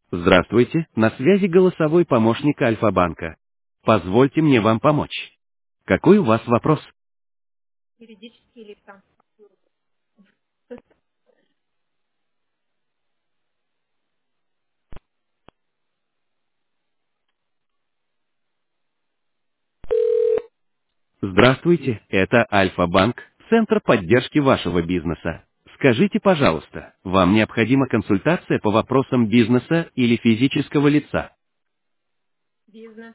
Здравствуйте, на связи голосовой помощник Альфа-банка. Позвольте мне вам помочь. Какой у вас вопрос? Юридические лица. Здравствуйте, это Альфа-банк, центр поддержки вашего бизнеса. Скажите, пожалуйста, вам необходима консультация по вопросам бизнеса или физического лица? Бизнес.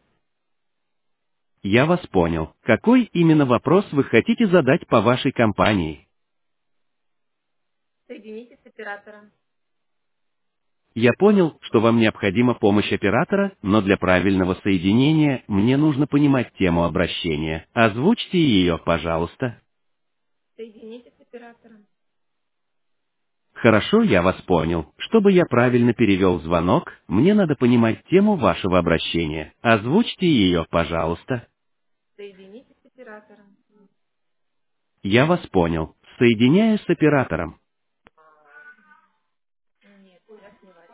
Я вас понял. Какой именно вопрос вы хотите задать по вашей компании? Соедините с оператором. Я понял, что вам необходима помощь оператора, но для правильного соединения мне нужно понимать тему обращения. Озвучьте ее, пожалуйста. Соедините с оператором. Хорошо, я вас понял. Чтобы я правильно перевел звонок, мне надо понимать тему вашего обращения. Озвучьте ее, пожалуйста. Соедините с оператором. Я вас понял. Соединяю с оператором. Нет, я снимаю.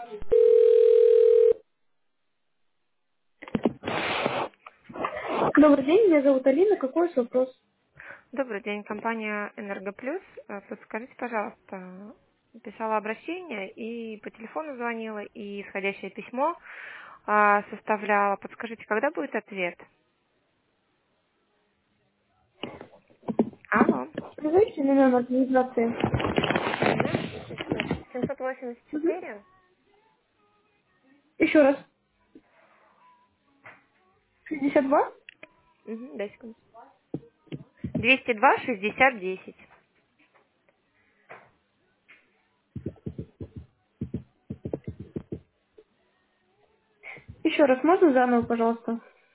Добрый день, меня зовут Алина. Какой у вас вопрос? Добрый день, компания «Энергоплюс». Подскажите, пожалуйста, писала обращение и по телефону звонила, и исходящее письмо составляла. Подскажите, когда будет ответ? Алло. Назовите мне номер организации. Угу. Угу. 784? Еще раз. 62? Угу, дай секунду. 202 60 10. Еще раз, можно заново, пожалуйста?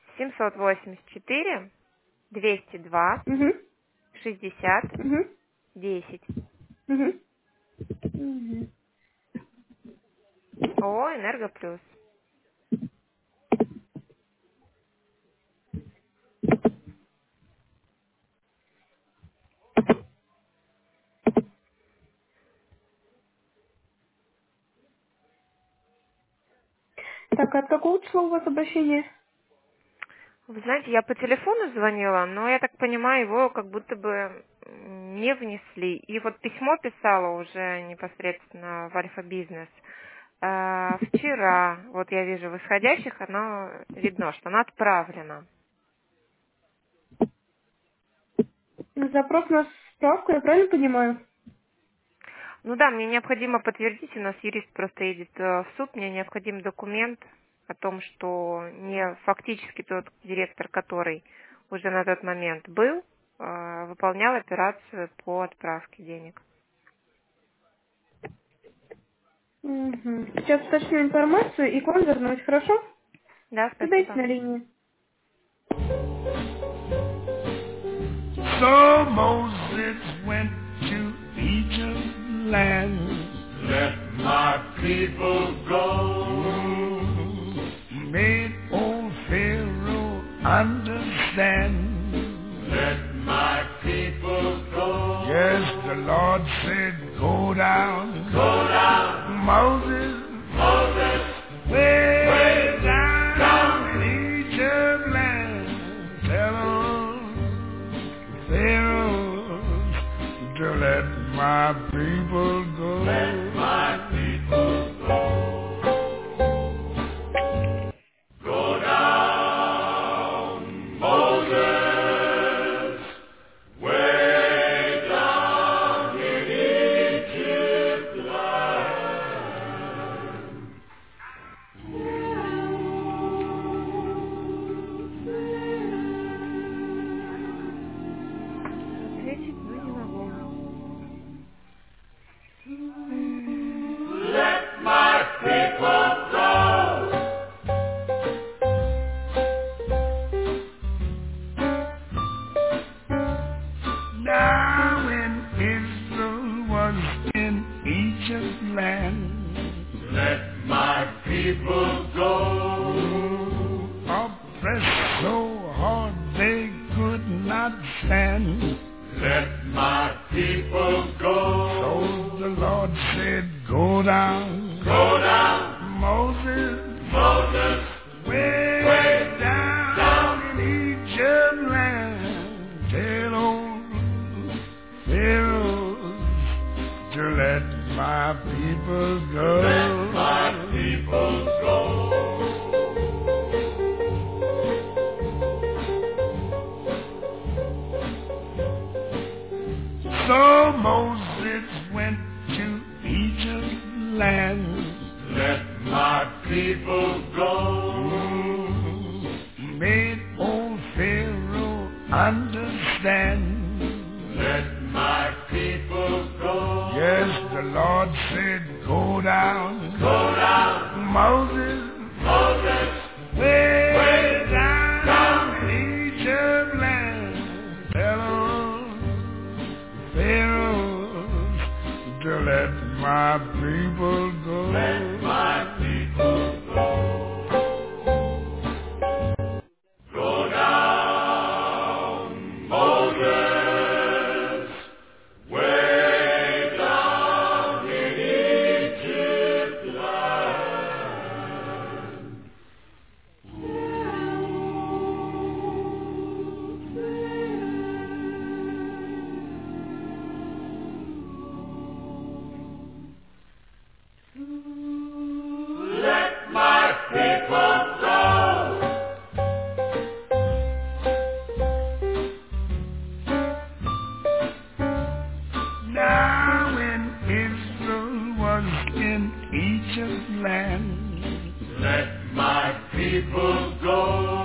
784 202 Угу. 60 Угу. 10. Угу. Угу. ООО «Энергоплюс». Так, от какого числа у вас обращение? Вы знаете, я по телефону звонила, но я так понимаю, его как будто бы не внесли. И вот письмо писала уже непосредственно в Альфа-бизнес. Вчера, вот я вижу в исходящих, оно видно, что оно отправлено. Запрос на справку, я правильно понимаю? Ну да, мне необходимо подтвердить, у нас юрист просто едет в суд, мне необходим документ о том, что не фактически тот директор, который уже на тот момент был, выполнял операцию по отправке денег. Угу. Сейчас уточню информацию и к вам вернусь, хорошо? Да, Подайте спасибо. на линии. So Moses went to Egypt land. Let my people go. Made old Pharaoh understand. Let my people go. Yes, the Lord said, go down. Go down. Moses, way down in Egypt land. Tell 'em, Pharaoh, to let my people go. Let my people go. Go down, Moses, way down in Egypt land. Ответить, но не могу. Let my people go. Now when Israel was in Egypt land, let my people go. Oppressed so hard they could not stand. Let my people go. So the Lord said, go down. Go down. Moses, So Moses went to Egypt's land. Let my people go. Made old Pharaoh understand. Let my people go. Yes, the Lord said, go down. Go down. Moses. Moses. Way down in Egypt land. Tell Pharaoh to let my people go. Let my people go. Go down, Moses, way down in Egypt land. Let my people go. Now when Israel was in Egypt land, let my people go.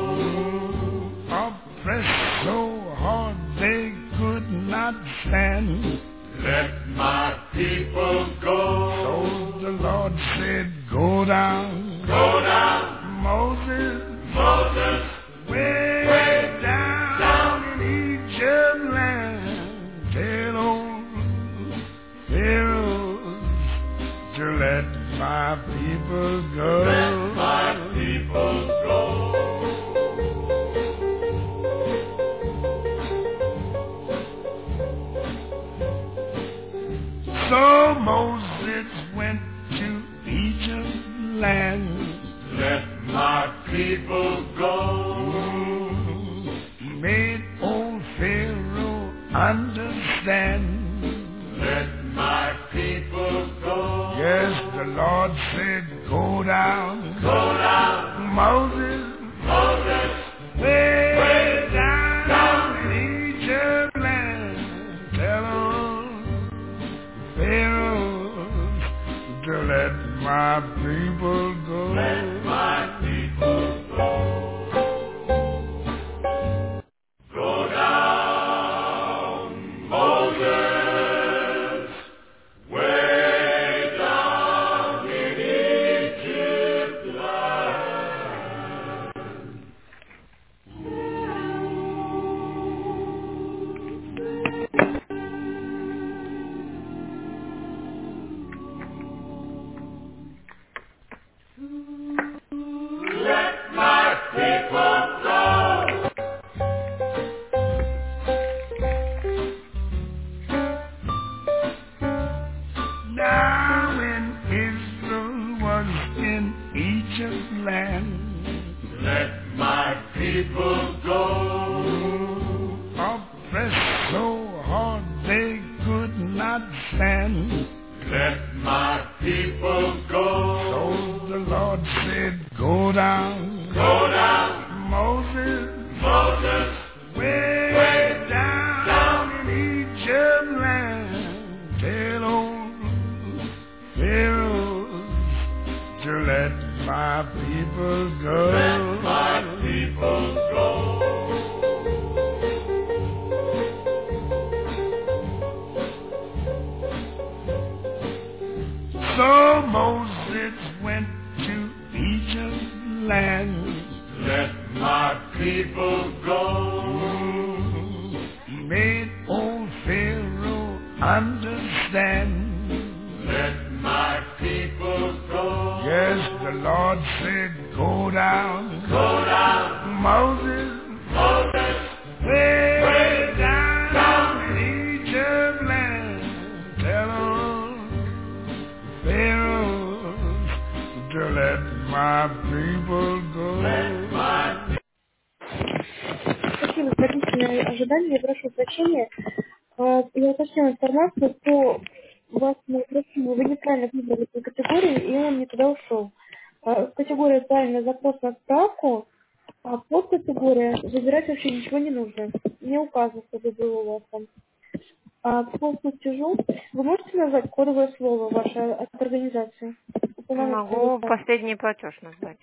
Oppressed so hard they could not stand. Let my people go. So the Lord said, go down. Go down. Moses. Moses. Way down in Egypt land. Tell old Pharaoh to let my people go. Let my people go. So Moses went to Egypt's land. Let my people go. Made old Pharaoh understand. Let my people go. Yes, the Lord said, go down. Go down. Moses. Moses. Way down in Egypt land. Tell Pharaoh to let my people go. Let my people go. Go down, Moses, way down in Egypt land. Let my people go. Now when Israel was in Egypt's land, let my people go. Oppressed so hard they could not stand. Let my people go. So the Lord said, go down. Go down. Moses. Moses. Way down in Egypt land. Tell old Pharaoh to let my people go. Let my people go. So Moses went to Egypt's land. Let my people go. Made old Pharaoh understand. Let my people go. Yes, the Lord said, go down. Go down. Moses. Moses. Way down in Egypt land. Tell Pharaoh to let my people go. Let my Спасибо за длительное ожидание. Я прошу прощения. Я уточнила информацию, что вас мы просили, вы неправильно выбрали эту категорию, и он не туда ушел. Категория правильно, запрос на справку, а под категория выбирать вообще ничего не нужно. Не указано, чтобы было у вас там. А по платежу вы можете назвать кодовое слово ваше от организации? Уполномоченное Могу лицо. последний платеж назвать.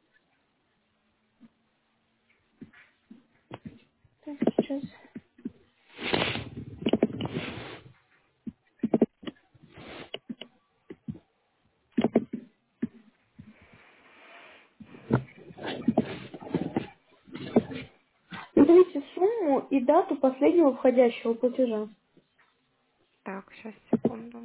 Так, сейчас. Назовите сумму и дату последнего входящего платежа. Так, сейчас, секунду.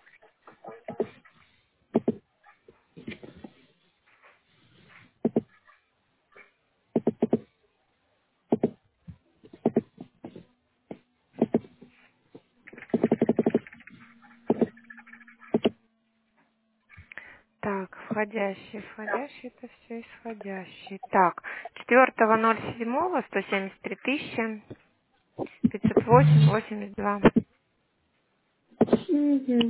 Так, входящий, это все исходящий. Так, 4.07, 173 тысячи, 508,82. Угу.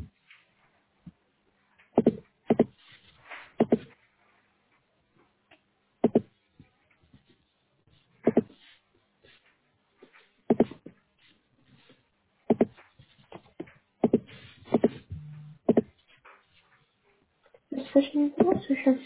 Слышно информацию еще?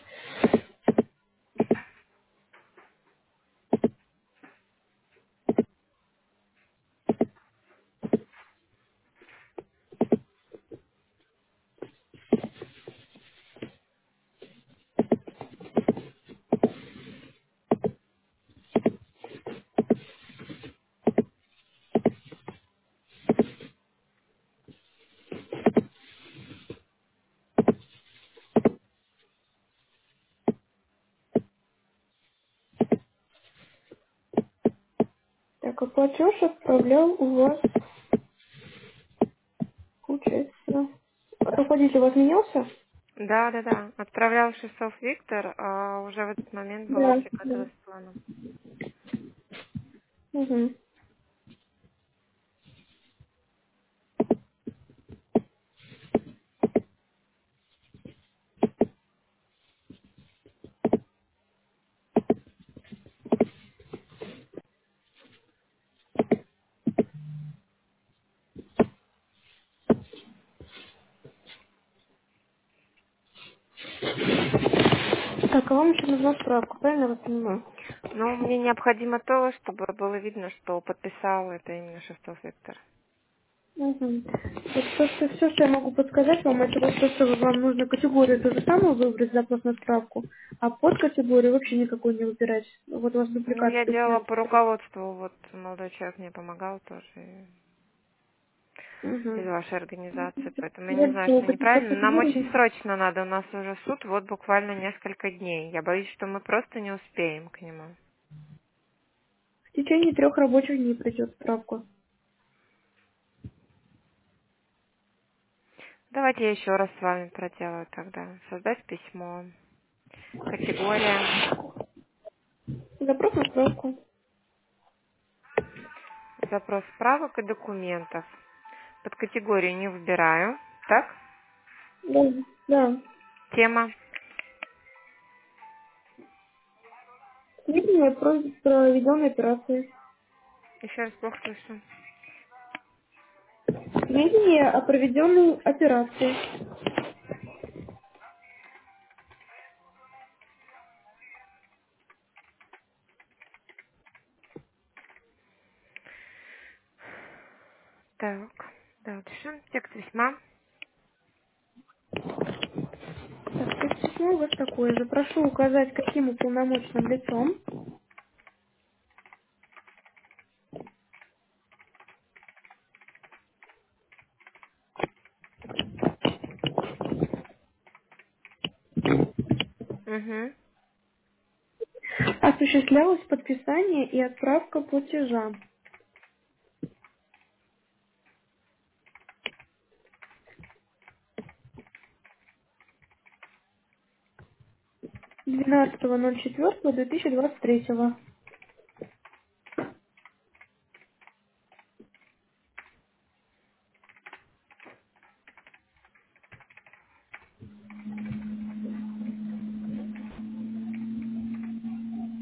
Так, а платеж отправлял у вас, получается... Руководитель у вас менялся? Да, да, да. Отправлял Шестов Виктор, а уже в этот момент была Да. Фикатова Да. Светлана. Угу. Так, а вам еще нужна справка, правильно я вас понимаю? Но мне необходимо то, чтобы было видно, что подписал это именно Шестов Виктор. Угу. Вот все, что я могу подсказать вам, это вот то, что вам нужно категорию то же самое выбрать, запрос на справку, а под категорию вообще никакой не выбирать. Вот у вас Ну, дубликат я делала приходит. по руководству, вот молодой человек мне помогал тоже из Угу. вашей организации, поэтому я не Вот знаю, что каких неправильно. Нам очень категорий? срочно надо, у нас уже суд вот буквально несколько дней. Я боюсь, что мы просто не успеем к нему. В течение 3 рабочих дней придет справка. Давайте я еще раз с вами проделаю тогда. Создать письмо. Категория. Запрос на справку. Запрос справок и документов. Под категорию не выбираю. Так? Да, да. Тема. Сведения про проведенной операции. Еще раз плохо слышу. Сведения о проведенной операции. Так. Дальше. Текст письма. Так, текст письма у вас такое же. Прошу указать, каким уполномоченным лицом. Угу. Осуществлялось подписание и отправка платежа. 12.04.2023.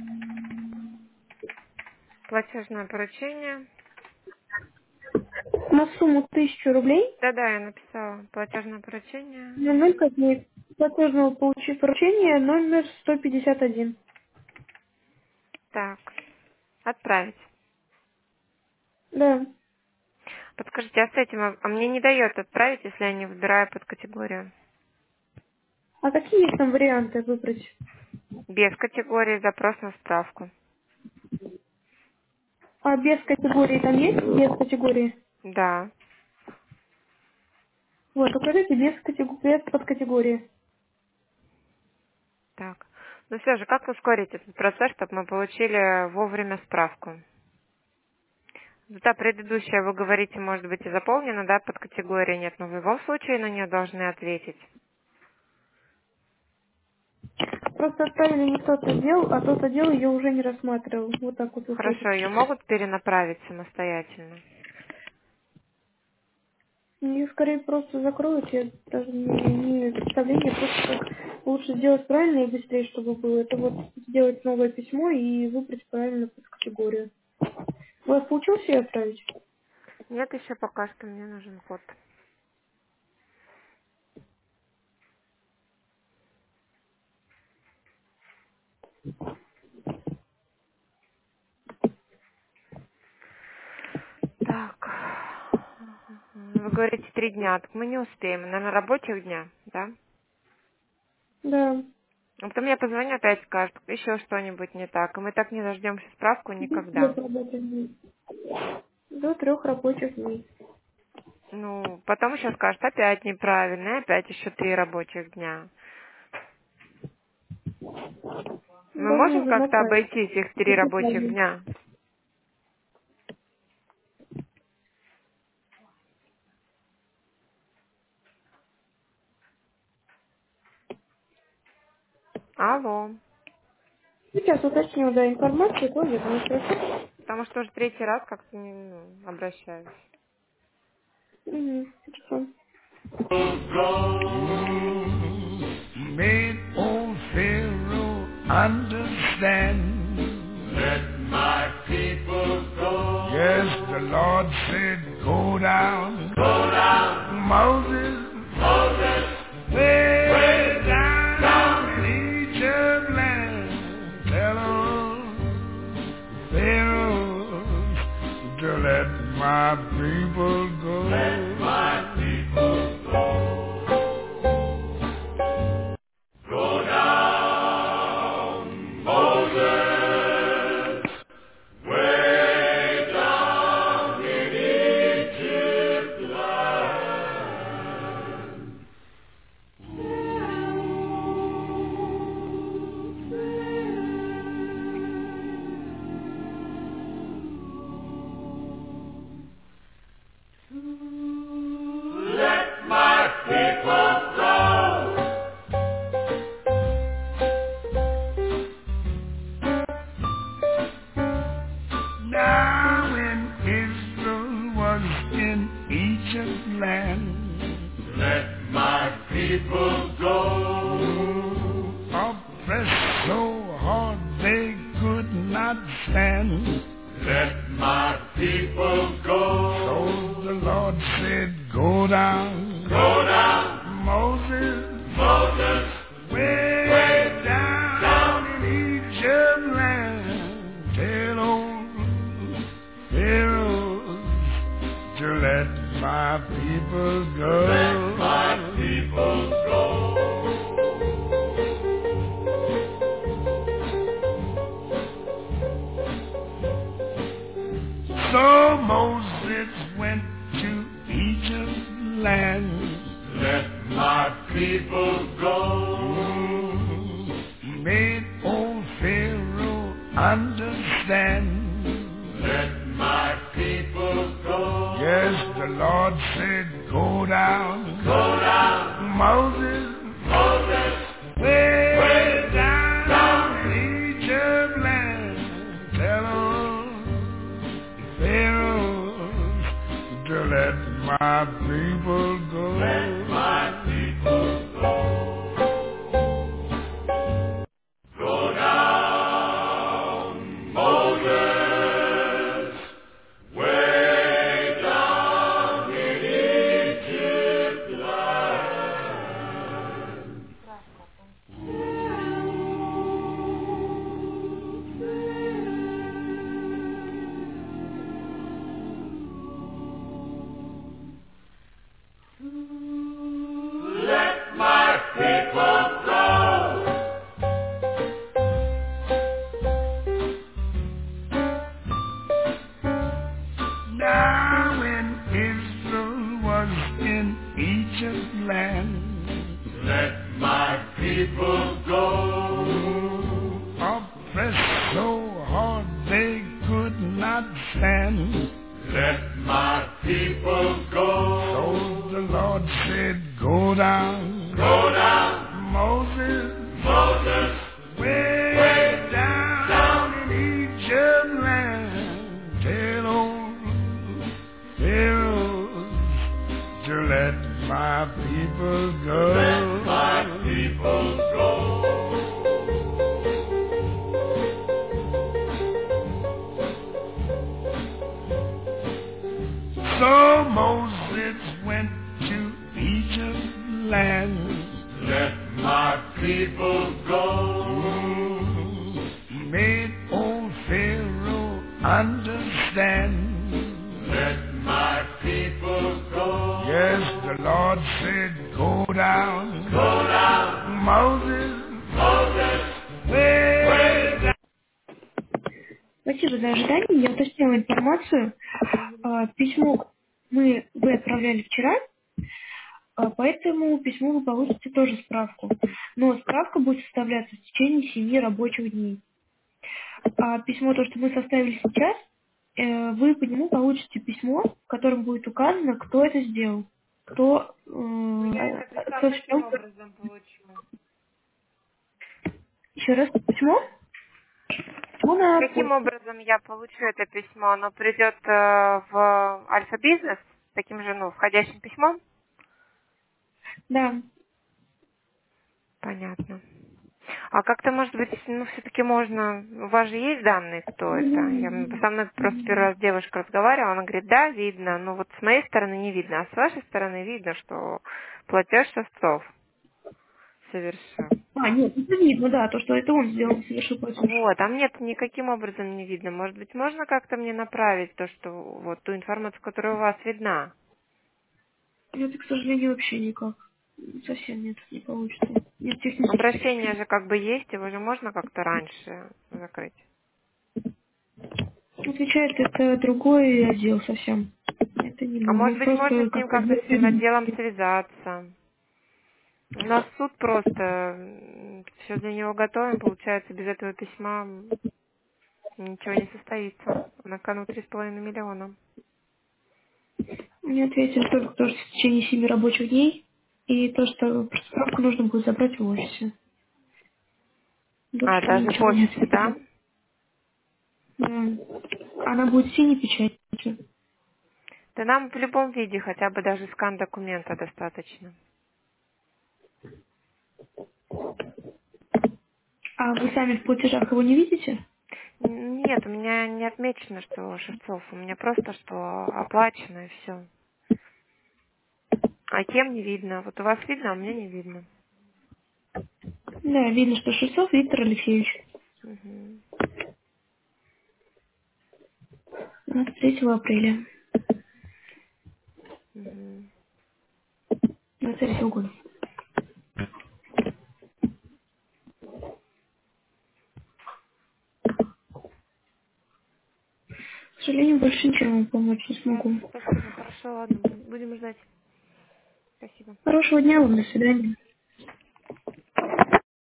Платежное поручение. на сумму 1000 рублей Да-да, я написала платежное поручение. на 0 копеек. Платежного получить поручение номер 151. Так, отправить. Да. Подскажите, а с этим, мне не дает отправить, если я не выбираю под категорию? А какие есть там варианты выбрать? Без категории, запрос на справку. А без категории там есть? Без категории? Да. Вот, укажите без подкатегории. Так. Ну все же, как ускорить этот процесс, чтобы мы получили вовремя справку? Та предыдущая, вы говорите, может быть и заполнена, да, под категорией нет, но в любом случае на нее должны ответить. Просто отправили не тот отдел, а тот отдел ее уже не рассматривал. Вот так вот выходит. Хорошо, ее могут перенаправить самостоятельно? Мне скорее просто закроют, я даже не имею представления, просто как лучше сделать правильно и быстрее, чтобы было. Это вот сделать новое письмо и выбрать правильно под категорию. У вас получилось ее отправить? Нет, еще пока что мне нужен код. Так. Вы говорите 3 дня, так мы не успеем. На рабочих дня, да? Да. А потом мне позвонят опять скажут, еще что-нибудь не так. И мы так не дождемся справку До никогда. 3 рабочих дней. До 3 рабочих дней. Ну, потом еще скажут, опять неправильно, и опять еще 3 рабочих дня. Мы Давно можем уже как-то направить. обойтись их 3 рабочих Записали. дня? Алло. Сейчас уточню, да, информацию, то вернусь. Хорошо? Потому что уже 3-й раз как-то обращаюсь. Хорошо. Made old Pharaoh understand. Let my people go. Yes, the Lord said, go down. Go down. Moses, way down in Egypt land. Tell Pharaoh to let my people go. Let my people go. Go down, Moses, way down in Egypt land. Let my people go. Now when Israel was in Egypt land, let my people go. Oppressed so hard they could not stand. Let my people go. So the Lord said, go down. Go down. Moses, way down in Egypt land. Tell old Pharaoh to let my people go. Let my people go. So Moses went to Egypt land. Let my people go. Made old Pharaoh understand. Let my people go. Yes, the Lord said, go down. Go down. Moses, way down in Egypt land. Tell Pharaoh to let my people go. Let my people go. Go down, Moses. Moses, way down in Egypt land, tell old Pharaoh to let my people go. Let my people go. So Moses went to Egypt land. Let my people go. He made old Pharaoh understand. Let my people go. Yes, the Lord said, go down. Go down. Moses, way down. Спасибо за ожидание. Я уточнила информацию. Письмо вы отправляли вчера, поэтому письмо вы получите тоже справку. Но справка будет составляться в течение 7 рабочих дней. А письмо, то, что мы составили сейчас, вы по нему получите письмо, в котором будет указано, кто это сделал. Кто Я это письмо каким образом получу? Еще раз письмо? Письмо Каким образом я получу это письмо? Оно придет в Альфа-Бизнес таким же, входящим письмом? Да. Понятно. А как-то, может быть, все-таки можно... У вас же есть данные, кто это? Со мной просто первый раз девушка разговаривала, она говорит, да, видно, но вот с моей стороны не видно, а с вашей стороны видно, что платеж Шевцов совершил. Нет, это видно, да, то, что это он сделал, совершил платеж. Вот, а мне-то никаким образом не видно. Может быть, можно как-то мне направить то, что вот ту информацию, которая у вас видна? Это, к сожалению, вообще никак. Совсем нет, не получится. Нет технических. Обращение же как бы есть, его же можно как-то раньше закрыть. Отвечает это другой отдел совсем. Это не А мы. может Мы быть, можно просто с ним как как-то отдел с этим отделом юридический. связаться? У нас суд просто, все для него готовим, получается, без этого письма ничего не состоится. На кону 3,5 миллиона. Мне ответили только то, что в течение 7 рабочих дней, и то, что справку нужно будет забрать в офисе. А, Больше мне даже в ничего не офисе, да? ответили. Да. Она будет синей печатью. Да нам в любом виде, хотя бы даже скан документа достаточно. А вы сами в платежах его не видите? Нет, у меня не отмечено, что Шевцов. У меня просто, что оплачено и все. А кем не видно. Вот у вас видно, а у меня не видно. Да, видно, что Шевцов Виктор Алексеевич. Угу. 3 апреля Угу. 23 года. К сожалению, больше ничем вам помочь не смогу. Ясно, спасибо. Хорошо, ладно, будем ждать. Спасибо. Хорошего дня вам, до свидания.